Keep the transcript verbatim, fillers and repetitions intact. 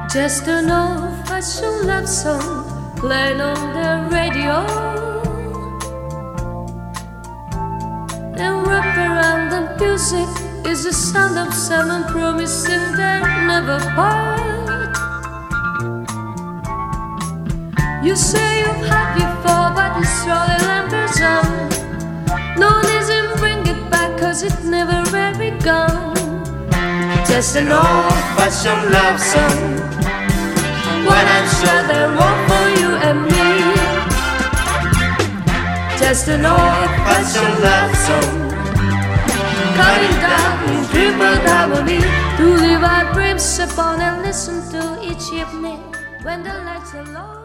Just an old-fashioned love song playing on the radio, and wrapped around the music is the sound of someone promising they'll never part. You say you've had before, but it's rolling lambers on. No reason bring it back, cause it never really gone. Just an old-fashioned love song, when I'm sure they're wrong for you and me. Just an old-fashioned love song, cutting down in triple harmony, to live our dreams upon and listen to each evening when the lights are low.